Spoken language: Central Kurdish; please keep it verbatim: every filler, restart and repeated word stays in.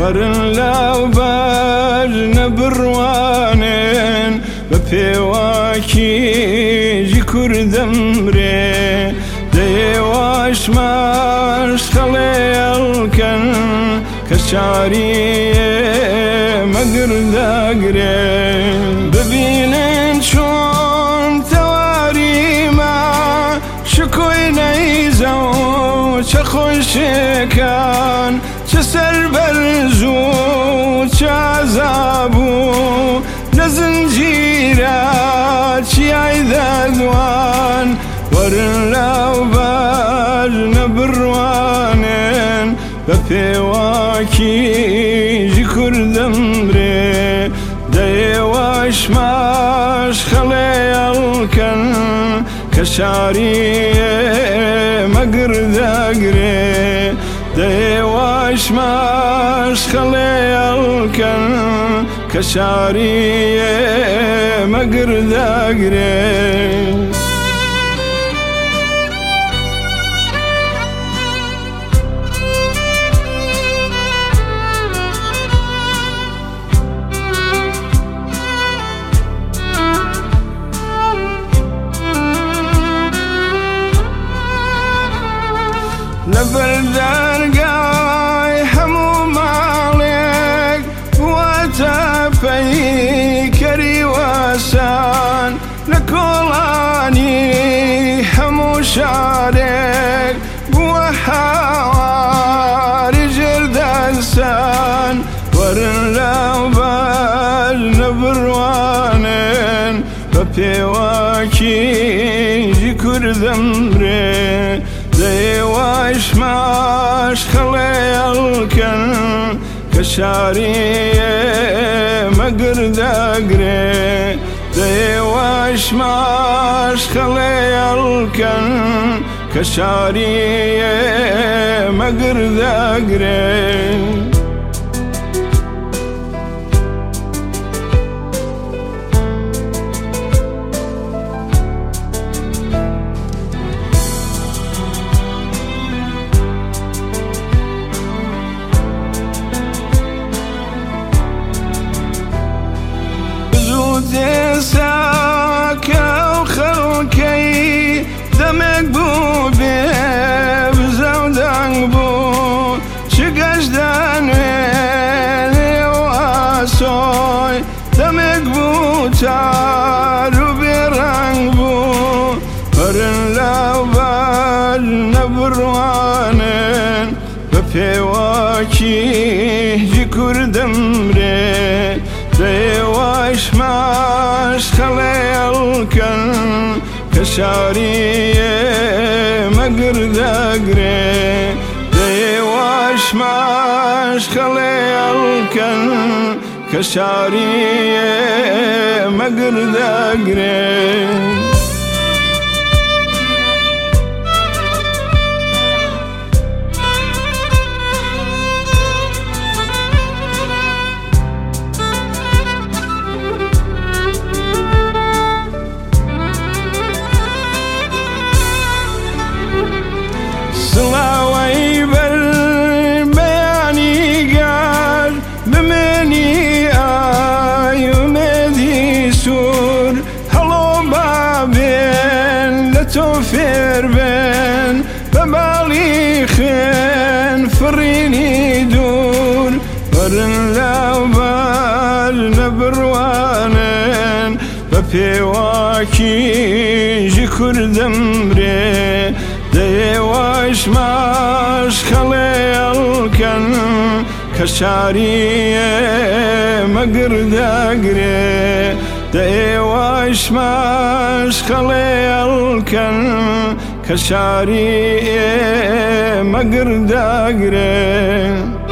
ورن لاوبار نبروانن بپیواکی جی کردم ری دیواش ماش خلیلکن کشاری مگردگره ببینن چون تواری ما شکوی نیزو چه خوشکن چه سر برزو چه عذابو نزنجیرات چی عیددوان ورن لاوبار نبروانن بپیواکی جی کردم ری دیواش ماش خلیلکن کشاری مگردگره دیواش ماش خلیلکن کشاری مگردگره لبردرگای همو مالک واتا پیکری واسان لکولانی همو شارک بوحواری جردستان ورن لاوبار نبروانن بپیواکی جی کردم ری دیواش ماش خلیلکن کشاری مگردگره دیواش ماش خلیلکن کشاری مگردگره ساكا وخلكي دمك بو بيبزا ودنك بو شقاش داني واسوي دمك بو تارو بيرنك بو ورن لاوبار نبروانن بپیواکی جی کردم ری دیواش ماش خلیلکن کشاری مگردگره دیواش ماش خلیلکن کشاری مگردگره سلاوي بالبياني قال بمني آيومدي سور هلو بابين لتوفير بين ببالي خين فريني دور ورن لاوبار نبروانن بپیواکی جی کردم ری دیواش ماش خلیلکن کشاری مگردگره دیواش ماش خلیلکن کشاری مگردگره